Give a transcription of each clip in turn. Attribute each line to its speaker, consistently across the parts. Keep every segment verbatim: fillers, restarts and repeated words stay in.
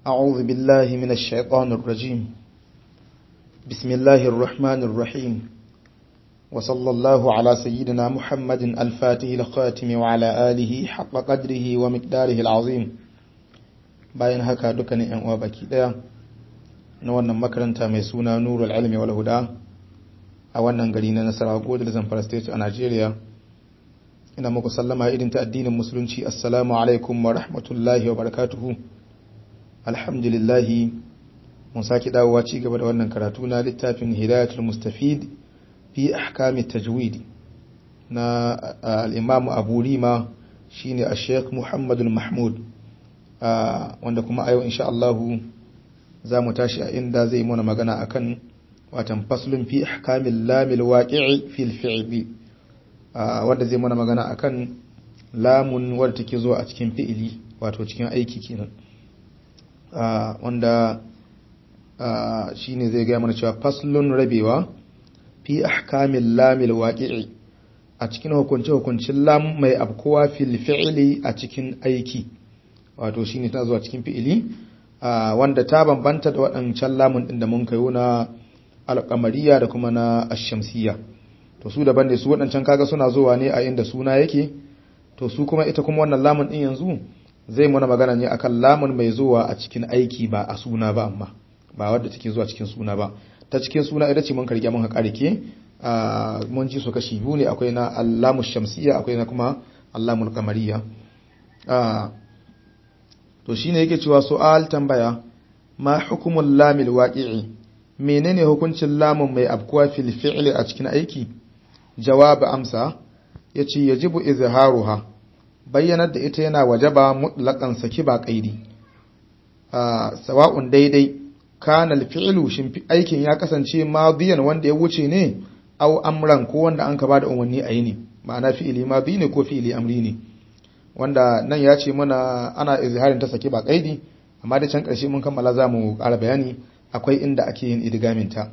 Speaker 1: أعوذ بالله من الشيطان الرجيم. بسم الله الرحمن الرحيم. وصلى الله على سيدنا محمد الفاتح الخاتم وعلى آله حق قدره ومقداره العظيم. bayan haka dukkanin ƴan uwa baki daya na wannan makaranta mai suna Nurul Ilmi wal Huda a wannan gari na Nasarawa Godal Zamfara State a Nigeria, ina muku sallama irin ta addinin musulunci. Assalamu alaikum wa rahmatullahi wa barakatuhu. Alhamdulillah, mun saki dawowa ci gaba da wannan karatu na littafin Hidayatul Mustafid fi ahkamit tajwid na al-Imam Abu Rima, shine al-Sheikh Muhammadul Mahmud, wanda kuma ayo insha Allah za mu tashi a inda zai muna magana akan watan faslun fi ahkamil lamil waqi'i fil fi'li, wanda zai muna magana akan lamun wadda take zuwa a cikin fi'ili, wato cikin aiki kenan. wanda shine zai ga mana cewa faslun rabewa fi ahkamil lamil waqi'i, a cikin hukunce hukuncin lam mai abkuwa fil fi'li a cikin aiki, wato shine ta zuwa cikin fi'ili wanda ta bambanta da waɗancan lamun din da mun kayo na alqamariya da kuma na ash-shamsiyya. to su daban ne, su waɗancan kaga suna zuwa ne a inda suna yake, to su kuma ita kuma wannan lamun din yanzu zai muna magana ne akan lamun mai zuwa a cikin aiki, ba a suna ba, amma ba wadda take zuwa cikin suna ba. ta cikin suna ita ce mun karge mun haƙa rike, mun ji su kashi biyu ne, akwai na allamu shamsiyya, akwai na kuma allamul qamariyya. to shine yake cewa su'al, tambaya, ma hukumul lamil waqi'i, menene hukuncin lamun mai abkuwa fil fi'li a cikin aiki? jawab, amsa, yace yajibu izharuha, bayyanar da ita yana wajaba mutlaqan saki ba qaidi. sawa'un daidai kana al-fi'lu, shin aikin ya kasance madiyan wanda ya wuce ne, aw amran ko wanda an ka bada umarni a yi ne, ma'ana fi'ili madi ne ko fi'ili amri ne, wanda nan ya ce mana ana izharin ta saki ba qaidi, amma da can karshe mun kammala za mu ƙara bayani akwai inda ake yin idgamin ta.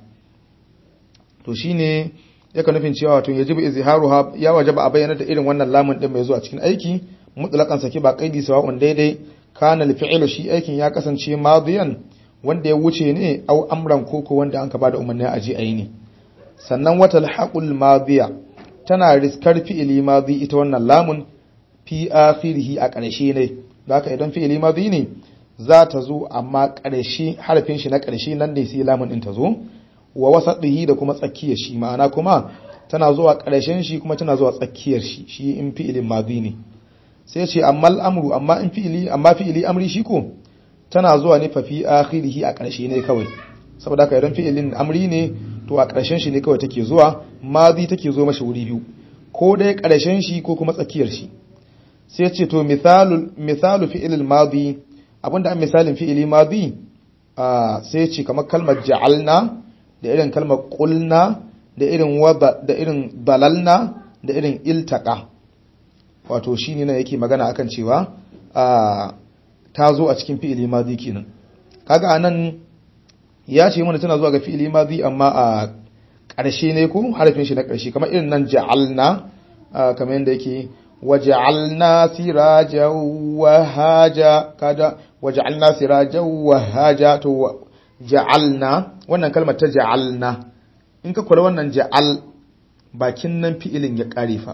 Speaker 1: to shine yake nufin cewa wato yajibu izharuha, ya wajaba a bayyana da irin wannan lamun din mai zuwa cikin aiki mutlaqan saki ba qaidi, sawa'un daidai kana al-fi'lu, shi aikin ya kasance madiyan wanda ya wuce ne, au amran koko wanda an ka bada umarni a je ayi ne. sannan watal haqul madiya, tana riskar fi'ili madi ita wannan lamun fi akhirih, a ƙarshe ne. haka idan fi'ili madi ne za ta zo, amma ƙarshe harfin shi na ƙarshe nan ne sai lamun din ta zo, wa wasatihi, da kuma tsakiyar shi, ma'ana kuma tana zuwa ƙarshen shi kuma tana zuwa tsakiyar shi, shi in fi'ilin madi ne. sai ce amma al'amru, amma in fi'ili amma fi'ili amri shi ko tana zuwa ne fa fi akhirih, a ƙarshe ne kawai. saboda haka idan fi'ilin amri ne to a ƙarshen shi ne kawai take zuwa, madi take zo mashi wuri biyu, ko dai ƙarshen shi ko kuma tsakiyar shi. sai ce to misalul misalu fi'ilil madi, abinda an misalin fi'ili madi sai ce kamar kalmar ja'alna, da irin kalmar qulna, da irin wada, da irin dalalna, da irin iltaqa. wato shine ne yake magana akan cewa ta zo a cikin fi'ili madi kenan. kaga anan ya ce mana tana zuwa ga fi'ili madi amma a ƙarshe ne ko harafin shi na ƙarshe, kamar irin nan ja'alna, kamar yanda yake waja'alna sirajan wahaja, kada waja'alna sirajan wahaja. to ja'alna, wannan kalmar ta ja'alna, in ka kula wannan ja'al bakin nan fi'ilin ya kare fa,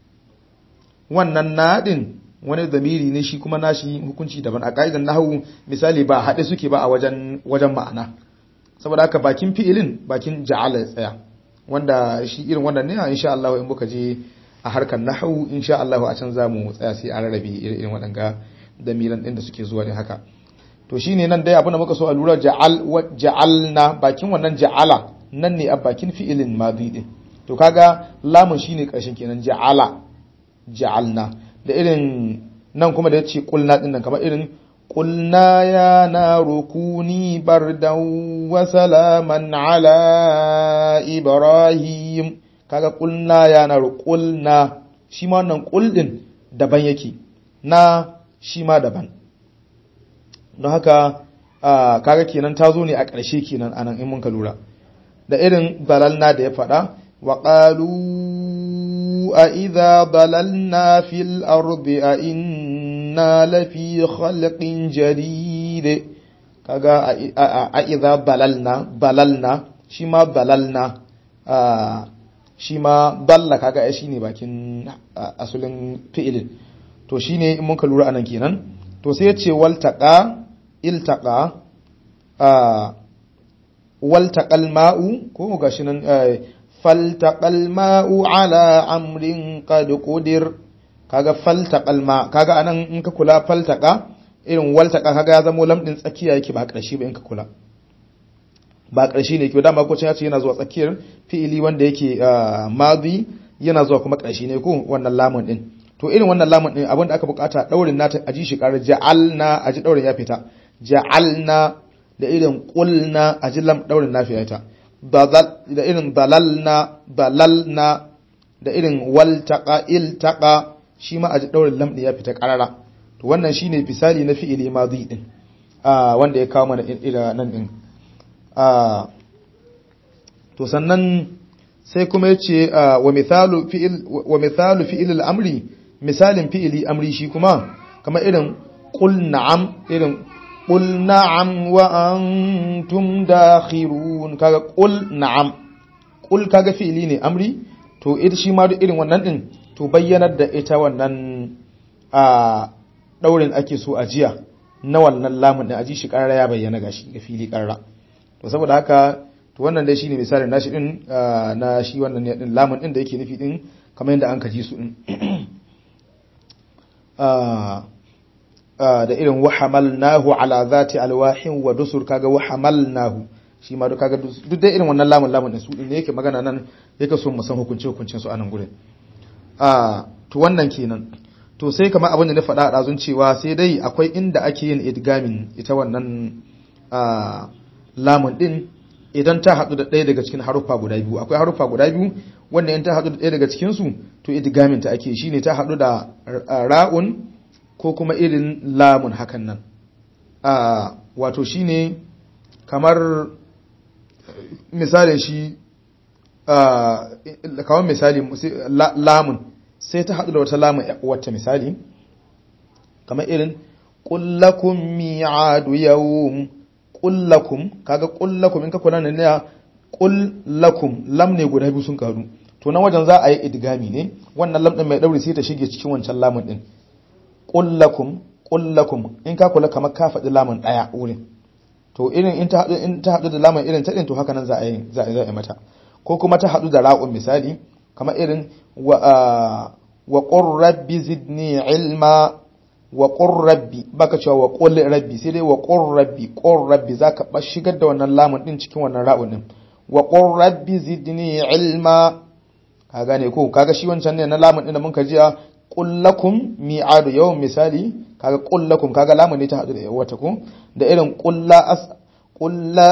Speaker 1: wannan nadin wani zamiri ne shi kuma nashi hukunci daban a kaidan nahwu. misali ba hade suke ba a wajen wajen ma'ana, saboda haka bakin fi'ilin bakin ja'ala ya tsaya, wanda shi irin wannan ne insha Allah in muka je a harkar nahwu insha Allah a can zamu tsaya sai a rarrabe irin waɗanga damiran din da suke zuwa ne haka. to shine nan dai abin da muka so a lura, ja'al wa ja'alna, bakin wannan ja'ala nan ne a bakin fi'ilin madi din. to kaga lamun shine karshen kenan, ja'ala ja'alna. da irin nan kuma da yace qulna din nan, kamar irin qulna ya naru kuni bardan wa salaman ala ibrahim. kaga qulna ya naru, qulna shi ma wannan qul din daban yake, na shi ma daban. don haka kaga kenan ta zo ne a ƙarshe kenan anan in mun ka lura. da irin dalalna da ya faɗa, wa qalu a idza dalalna fil ardi a inna lafi khalqin jadid. kaga a idza balalna balalna shi ma balalna shi ma balla kaga ai shine bakin asulin fi'ilin to shine in muka lura anan kenan to sai yace waltaqa iltaqa waltaqal ma'u ko gashi nan faltaqal ma'u ala amrin qad qudir kaga faltaqal ma kaga anan in ka kula faltaqa irin waltaqa kaga ya zama lam din tsakiya yake ba karshe ba in ka kula ba karshe ne yake dama ko ya ce yana zuwa tsakiyar fi'ili wanda yake madi yana zuwa kuma karshe ne ko wannan lamun din to irin wannan lamun din abinda aka bukata daurin nata aji shi karar ja'alna aji daurin ya fita ja'alna da irin qulna aji lam daurin na fita da irin dalalna dalalna da irin waltaqa iltaqa shi ma aji daurin lam din ya fita karara to wannan shine misali na fi'ili madi din ah wanda ya kawo mana ila nan din ah to sannan sai kuma yace wa mithalu fi'il wa mithalu fi'il al-amri misalin fi'ili amri shi kuma kamar irin qul na'am irin qul na'am wa antum dakhirun kaga qul na'am qul kaga fi'ili ne amri to ita shi ma irin wannan din to bayyanar da ita wannan a daurin ake so ajiya na wannan lamun din aji shi karara ya bayyana gashi ga fili karara to saboda haka to wannan dai shine misalin nashi din na shi wannan ne din lamun din da yake nufi din kamar yadda an kaji su din da irin wahamalnahu ala zati alwahin wa dusur kaga wahamalnahu shi ma duk kaga duk dai irin wannan lamun lamun din su din ne yake magana nan yake so mu san hukunci hukuncin su a nan gurin ah to wannan kenan to sai kamar abin da na faɗa a dazun cewa sai dai akwai inda ake yin idgamin ita wannan ah lamun din idan ta hadu da ɗaya daga cikin haruffa guda biyu akwai haruffa guda biyu wanda in ta hadu da ɗaya daga cikin su to idgamin ta ake shine ta hadu da ra'un ko kuma irin lamun hakan nan a wato shine kamar misalin shi a kamar misali lamun sai ta hadu da wata lamun wata misali kamar irin qul lakum mi'adu yawm qul lakum kaga qul lakum in ka kula ne qul lakum lam ne guda biyu sun karu to nan wajen za a yi idgami ne wannan lam din mai dauri sai ta shige cikin wancan lamun din qul lakum qul lakum in ka kula kamar ka faɗi lamun daya wurin to irin in ta hadu in ta hadu da lamun irin ta din to haka nan za a yi za a yi mata ko kuma ta hadu da ra'un misali kamar irin wa wa qur rabbi zidni ilma wa qur rabbi baka cewa wa qul rabbi sai dai wa qur rabbi qur rabbi zaka ba shigar da wannan lamun din cikin wannan ra'un din wa qur rabbi zidni ilma ka gane ko kaga shi wancan ne na lamun din da mun ka jiya qul lakum mi'adu yawm misali kaga qul lakum kaga lamun ne ta hadu da wata ko da irin qul la as qul la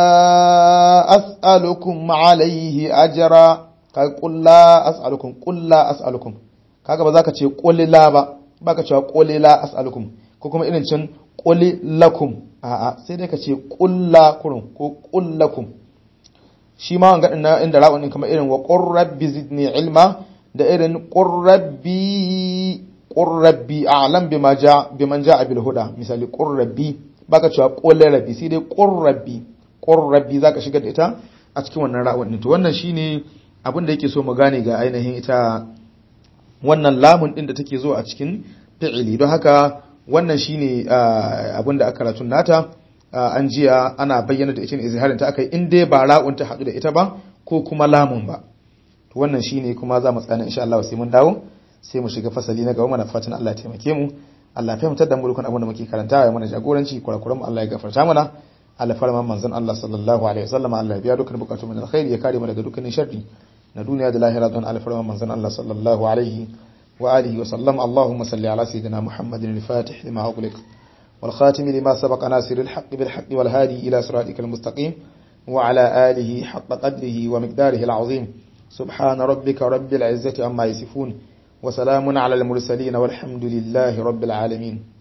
Speaker 1: as'alukum alayhi ajra kaga qul la as'alukum qul la as'alukum kaga ba za ka ce qul la ba baka cewa qul la as'alukum ko kuma irin cin qul lakum a'a sai dai ka ce qul la kurun ko qul lakum shi ma wanga dinna inda ra'un din kamar irin wa qur rabbi zidni ilma da irin qur rabbi qur rabbi a'lam bima ja biman ja'a bil huda misali qur rabbi baka cewa qul rabbi sai dai qur rabbi qur rabbi zaka shigar da ita a cikin wannan ra'un din to wannan shine abin da yake so mu gane ga ainihin ita wannan lamun din da take zuwa a cikin fi'ili don haka wannan shine abin da aka karatun nata an jiya ana bayyana da ita ne izharin ta akai in dai ba ra'un ta hadu da ita ba ko kuma lamun ba to wannan shine kuma za mu tsana insha Allah sai mun dawo sai mu shiga fasali na gaba mana fatan Allah ya taimake mu Allah ya fahimtar da mu dukkan abin da muke karantawa ya mana jagoranci kurakuran mu Allah ya gafarta mana Allah farma manzon Allah sallallahu alaihi wasallam Allah ya biya dukkan bukatun mu na alkhairi ya kare mu daga dukkan sharri na duniya da lahira don Allah farma manzon Allah sallallahu alaihi wa alihi wa sallam Allahumma salli ala sayyidina Muhammadin al-Fatih lima ughliq wal khatim lima sabaqa nasiril haqqi bil haqqi wal hadi ila siratikal mustaqim wa ala alihi haqqa qadrihi wa miqdarihi al-azim subhana rabbika rabbil izzati amma yasifun wa salamun ala al-mursalin walhamdulillahi rabbil alamin